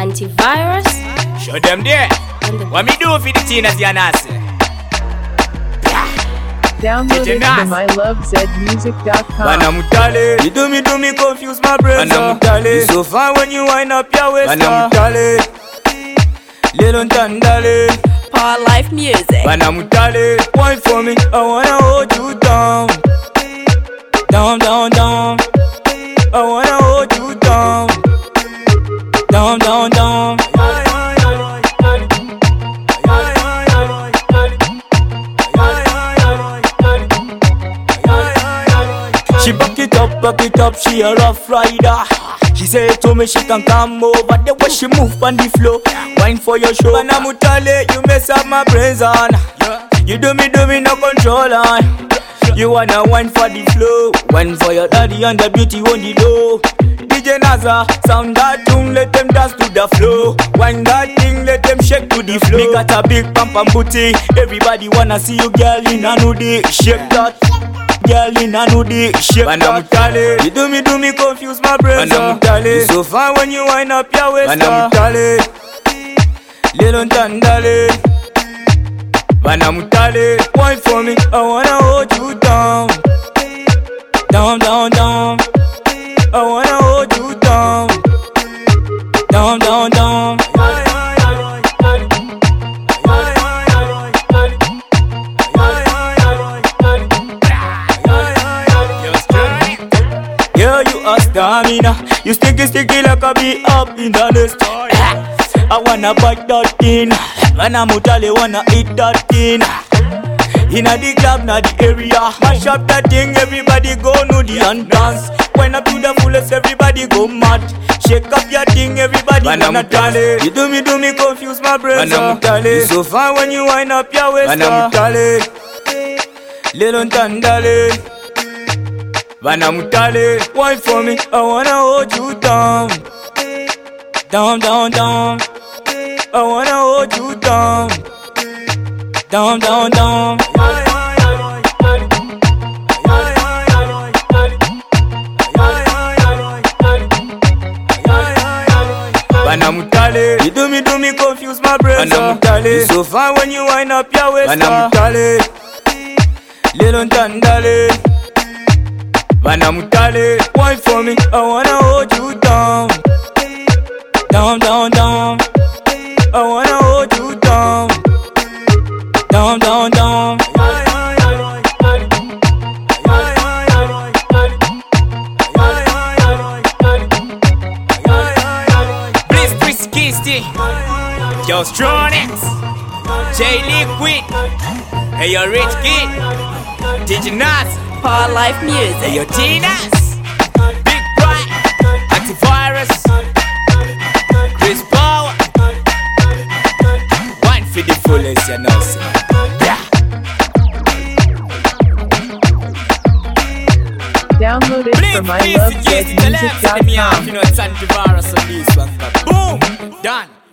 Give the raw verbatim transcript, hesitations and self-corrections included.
Antivirus. Show them there. What me do for the Tinas Yanasi? Download it from I love zed music dot com. Banamutale, you do me do me confuse my brain. Banamutale, you so fine when you wind up your waist. Banamutale, little tandale. Paul Life Music. Banamutale, wine for me, I wanna hold you down, down, down, down. I wanna hold you down, down, down, down. She back it up, back it up, she a rough rider. She say to me she can come over, the way she move on the floor. Wine for your show. Banamutale, you mess up my brains on. You do me, do me, no control on. You wanna wine for the flow, wine for your daddy and the beauty on the low. D J Naza, sound that tune, let them dance to the flow. Wine that thing, let them shake to the flow. Me got a big pump and booty, everybody wanna see you girl in a nudie. Shake that. Girl in a nudie, shake Banamutale, you do me, do me confuse my brain. Banamutale, you so fine when you wind up your waist. Banamutale, little tandale. Banamutale, wine for me, I wanna hold you down, down, down, down. I wanna hold you down, down, down, down. Yeah, you a stamina. You sticky, sticky like a bee up in the nest. I wanna bite that thing. Banamutale wanna eat that thing. Inna the club, na the area. Mash up that thing, everybody go nudie and dance. When up to the fullest, everybody go mad. Shake up your thing, everybody wanna dance. You do me, do me confuse my brain. Banamutale, you so fine when you wind up your waist. Banamutale, little tandale. Banamutale, wine for me, I wanna hold you down, down, down, down. I wanna hold you down, down, down, down. Banamutale, you do me, do me confuse my brain. Banamutale, you so fine when you wind up your waist. Banamutale, little tandale. Banamutale, wine for me, I wanna hold you down, down, down, down. I wanna hold you down, down, down, down. Bliss Twist Kisty, yo Stronix, J Liquid, hey yo Rich Kid, D J Nas, Paul Life Music. hey yo Tinas, Big Bright, Antivirus, Chris Power. For the fullest, you know, sir. Yeah. Download it from I love zed music dot com. You know, it's Antivirus on this one. Boom! Done.